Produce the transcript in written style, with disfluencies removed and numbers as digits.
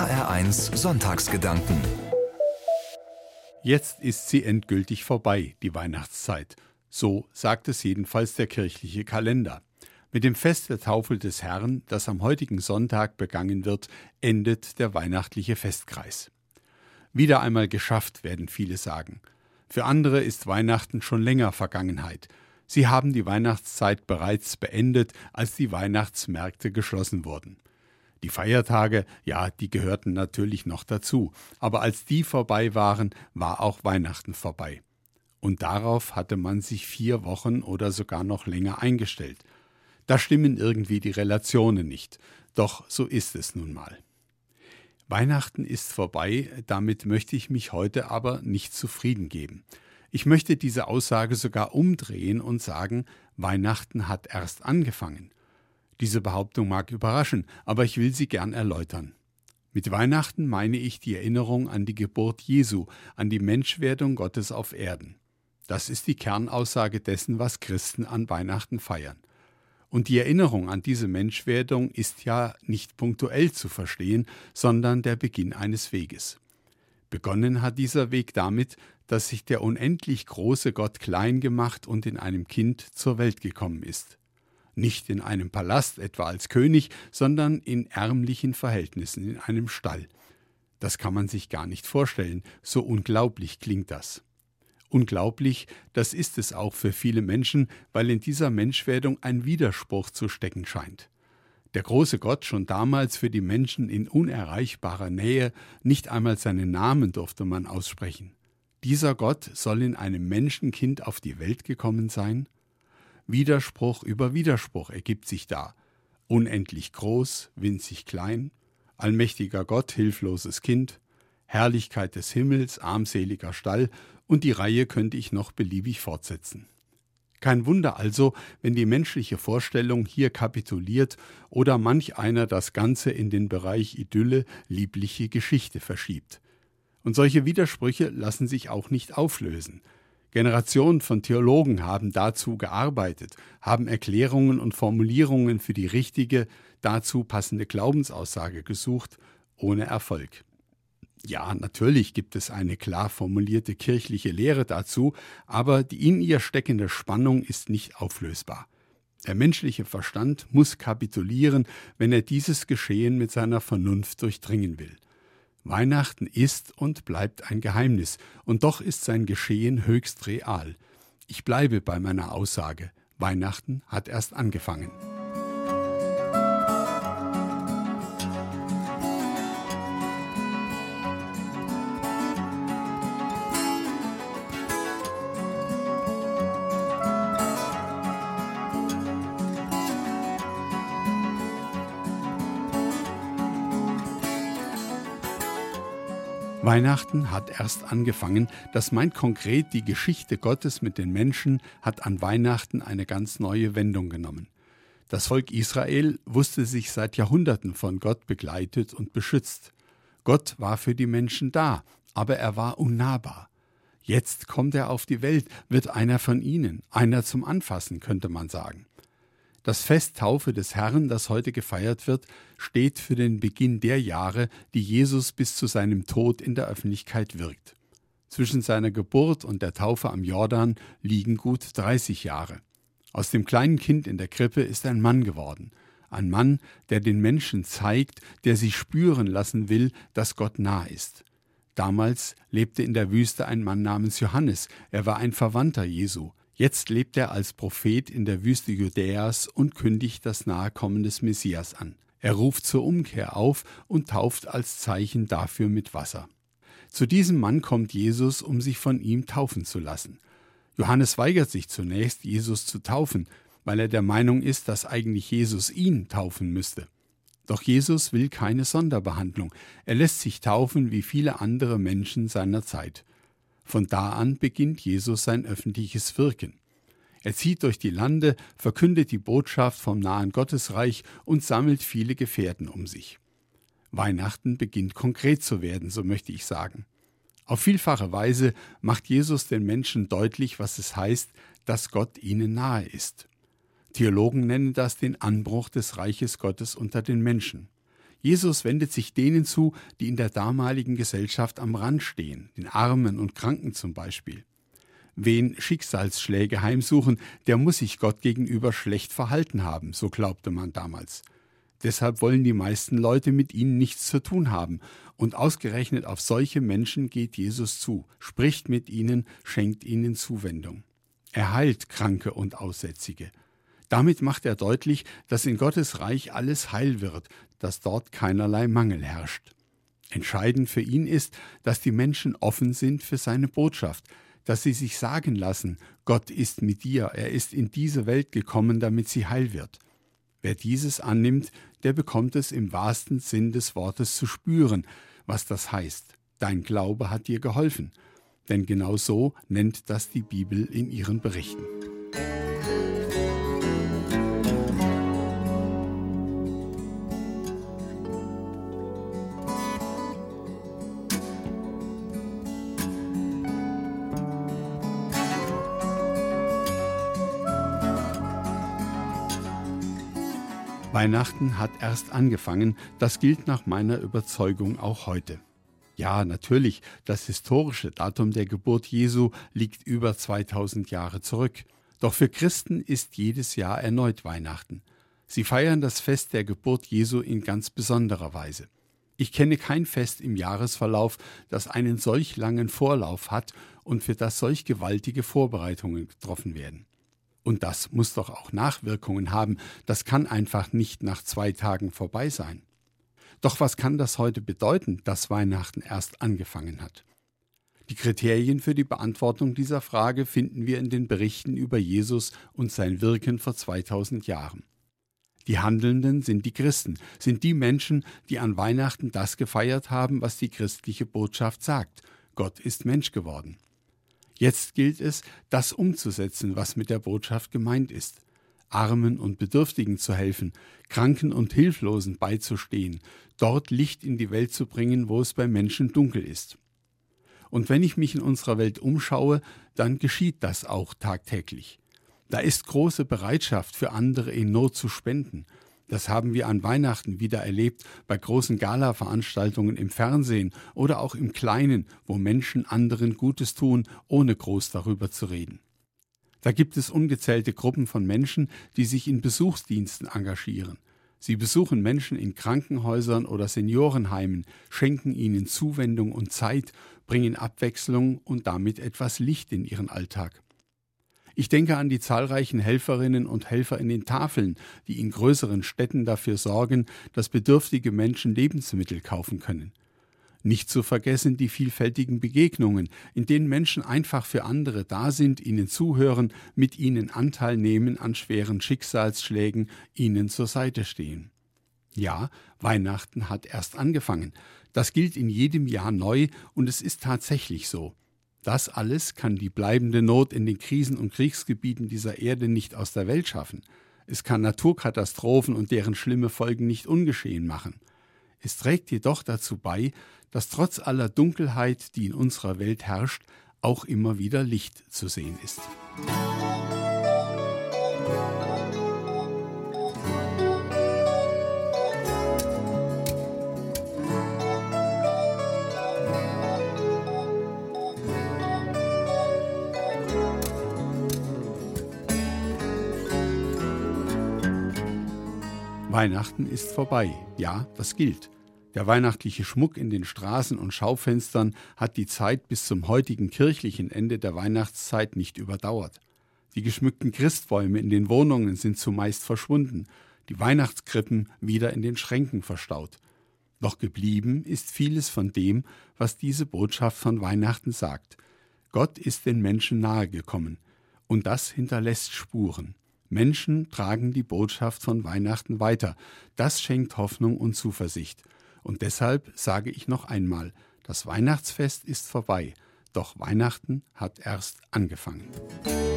HR1 Sonntagsgedanken. Jetzt ist sie endgültig vorbei, die Weihnachtszeit. So sagt es jedenfalls der kirchliche Kalender. Mit dem Fest der Taufe des Herrn, das am heutigen Sonntag begangen wird, endet der weihnachtliche Festkreis. Wieder einmal geschafft, werden viele sagen. Für andere ist Weihnachten schon länger Vergangenheit. Sie haben die Weihnachtszeit bereits beendet, als die Weihnachtsmärkte geschlossen wurden. Die Feiertage, ja, die gehörten natürlich noch dazu, aber als die vorbei waren, war auch Weihnachten vorbei. Und darauf hatte man sich 4 Wochen oder sogar noch länger eingestellt. Da stimmen irgendwie die Relationen nicht, doch so ist es nun mal. Weihnachten ist vorbei, damit möchte ich mich heute aber nicht zufrieden geben. Ich möchte diese Aussage sogar umdrehen und sagen, Weihnachten hat erst angefangen. Diese Behauptung mag überraschen, aber ich will sie gern erläutern. Mit Weihnachten meine ich die Erinnerung an die Geburt Jesu, an die Menschwerdung Gottes auf Erden. Das ist die Kernaussage dessen, was Christen an Weihnachten feiern. Und die Erinnerung an diese Menschwerdung ist ja nicht punktuell zu verstehen, sondern der Beginn eines Weges. Begonnen hat dieser Weg damit, dass sich der unendlich große Gott klein gemacht und in einem Kind zur Welt gekommen ist. Nicht in einem Palast, etwa als König, sondern in ärmlichen Verhältnissen, in einem Stall. Das kann man sich gar nicht vorstellen, so unglaublich klingt das. Unglaublich, das ist es auch für viele Menschen, weil in dieser Menschwerdung ein Widerspruch zu stecken scheint. Der große Gott, schon damals für die Menschen in unerreichbarer Nähe, nicht einmal seinen Namen durfte man aussprechen. Dieser Gott soll in einem Menschenkind auf die Welt gekommen sein? Widerspruch über Widerspruch ergibt sich da. Unendlich groß, winzig klein, allmächtiger Gott, hilfloses Kind, Herrlichkeit des Himmels, armseliger Stall, und die Reihe könnte ich noch beliebig fortsetzen. Kein Wunder also, wenn die menschliche Vorstellung hier kapituliert oder manch einer das Ganze in den Bereich Idylle, liebliche Geschichte verschiebt. Und solche Widersprüche lassen sich auch nicht auflösen. Generationen von Theologen haben dazu gearbeitet, haben Erklärungen und Formulierungen für die richtige, dazu passende Glaubensaussage gesucht, ohne Erfolg. Ja, natürlich gibt es eine klar formulierte kirchliche Lehre dazu, aber die in ihr steckende Spannung ist nicht auflösbar. Der menschliche Verstand muss kapitulieren, wenn er dieses Geschehen mit seiner Vernunft durchdringen will. Weihnachten ist und bleibt ein Geheimnis, und doch ist sein Geschehen höchst real. Ich bleibe bei meiner Aussage, Weihnachten hat erst angefangen. Weihnachten hat erst angefangen, das meint konkret, die Geschichte Gottes mit den Menschen hat an Weihnachten eine ganz neue Wendung genommen. Das Volk Israel wusste sich seit Jahrhunderten von Gott begleitet und beschützt. Gott war für die Menschen da, aber er war unnahbar. Jetzt kommt er auf die Welt, wird einer von ihnen, einer zum Anfassen, könnte man sagen. Das Fest Taufe des Herrn, das heute gefeiert wird, steht für den Beginn der Jahre, die Jesus bis zu seinem Tod in der Öffentlichkeit wirkt. Zwischen seiner Geburt und der Taufe am Jordan liegen gut 30 Jahre. Aus dem kleinen Kind in der Krippe ist ein Mann geworden. Ein Mann, der den Menschen zeigt, der sie spüren lassen will, dass Gott nah ist. Damals lebte in der Wüste ein Mann namens Johannes. Er war ein Verwandter Jesu. Jetzt lebt er als Prophet in der Wüste Judäas und kündigt das Nahekommen des Messias an. Er ruft zur Umkehr auf und tauft als Zeichen dafür mit Wasser. Zu diesem Mann kommt Jesus, um sich von ihm taufen zu lassen. Johannes weigert sich zunächst, Jesus zu taufen, weil er der Meinung ist, dass eigentlich Jesus ihn taufen müsste. Doch Jesus will keine Sonderbehandlung. Er lässt sich taufen wie viele andere Menschen seiner Zeit. Von da an beginnt Jesus sein öffentliches Wirken. Er zieht durch die Lande, verkündet die Botschaft vom nahen Gottesreich und sammelt viele Gefährten um sich. Weihnachten beginnt konkret zu werden, so möchte ich sagen. Auf vielfache Weise macht Jesus den Menschen deutlich, was es heißt, dass Gott ihnen nahe ist. Theologen nennen das den Anbruch des Reiches Gottes unter den Menschen. Jesus wendet sich denen zu, die in der damaligen Gesellschaft am Rand stehen, den Armen und Kranken zum Beispiel. Wen Schicksalsschläge heimsuchen, der muss sich Gott gegenüber schlecht verhalten haben, so glaubte man damals. Deshalb wollen die meisten Leute mit ihnen nichts zu tun haben. Und ausgerechnet auf solche Menschen geht Jesus zu, spricht mit ihnen, schenkt ihnen Zuwendung. Er heilt Kranke und Aussätzige. Damit macht er deutlich, dass in Gottes Reich alles heil wird, dass dort keinerlei Mangel herrscht. Entscheidend für ihn ist, dass die Menschen offen sind für seine Botschaft, dass sie sich sagen lassen, Gott ist mit dir, er ist in diese Welt gekommen, damit sie heil wird. Wer dieses annimmt, der bekommt es im wahrsten Sinn des Wortes zu spüren, was das heißt. Dein Glaube hat dir geholfen. Denn genau so nennt das die Bibel in ihren Berichten. Weihnachten hat erst angefangen, das gilt nach meiner Überzeugung auch heute. Ja, natürlich, das historische Datum der Geburt Jesu liegt über 2000 Jahre zurück. Doch für Christen ist jedes Jahr erneut Weihnachten. Sie feiern das Fest der Geburt Jesu in ganz besonderer Weise. Ich kenne kein Fest im Jahresverlauf, das einen solch langen Vorlauf hat und für das solch gewaltige Vorbereitungen getroffen werden. Und das muss doch auch Nachwirkungen haben. Das kann einfach nicht nach 2 Tagen vorbei sein. Doch was kann das heute bedeuten, dass Weihnachten erst angefangen hat? Die Kriterien für die Beantwortung dieser Frage finden wir in den Berichten über Jesus und sein Wirken vor 2000 Jahren. Die Handelnden sind die Christen, sind die Menschen, die an Weihnachten das gefeiert haben, was die christliche Botschaft sagt. Gott ist Mensch geworden. Jetzt gilt es, das umzusetzen, was mit der Botschaft gemeint ist. Armen und Bedürftigen zu helfen, Kranken und Hilflosen beizustehen, dort Licht in die Welt zu bringen, wo es bei Menschen dunkel ist. Und wenn ich mich in unserer Welt umschaue, dann geschieht das auch tagtäglich. Da ist große Bereitschaft für andere in Not zu spenden. Das haben wir an Weihnachten wieder erlebt, bei großen Gala-Veranstaltungen im Fernsehen oder auch im Kleinen, wo Menschen anderen Gutes tun, ohne groß darüber zu reden. Da gibt es ungezählte Gruppen von Menschen, die sich in Besuchsdiensten engagieren. Sie besuchen Menschen in Krankenhäusern oder Seniorenheimen, schenken ihnen Zuwendung und Zeit, bringen Abwechslung und damit etwas Licht in ihren Alltag. Ich denke an die zahlreichen Helferinnen und Helfer in den Tafeln, die in größeren Städten dafür sorgen, dass bedürftige Menschen Lebensmittel kaufen können. Nicht zu vergessen die vielfältigen Begegnungen, in denen Menschen einfach für andere da sind, ihnen zuhören, mit ihnen Anteil nehmen an schweren Schicksalsschlägen, ihnen zur Seite stehen. Ja, Weihnachten hat erst angefangen. Das gilt in jedem Jahr neu und es ist tatsächlich so. Das alles kann die bleibende Not in den Krisen- und Kriegsgebieten dieser Erde nicht aus der Welt schaffen. Es kann Naturkatastrophen und deren schlimme Folgen nicht ungeschehen machen. Es trägt jedoch dazu bei, dass trotz aller Dunkelheit, die in unserer Welt herrscht, auch immer wieder Licht zu sehen ist. Weihnachten ist vorbei. Ja, das gilt. Der weihnachtliche Schmuck in den Straßen und Schaufenstern hat die Zeit bis zum heutigen kirchlichen Ende der Weihnachtszeit nicht überdauert. Die geschmückten Christbäume in den Wohnungen sind zumeist verschwunden, die Weihnachtskrippen wieder in den Schränken verstaut. Doch geblieben ist vieles von dem, was diese Botschaft von Weihnachten sagt. Gott ist den Menschen nahegekommen und das hinterlässt Spuren. Menschen tragen die Botschaft von Weihnachten weiter. Das schenkt Hoffnung und Zuversicht. Und deshalb sage ich noch einmal, das Weihnachtsfest ist vorbei, doch Weihnachten hat erst angefangen.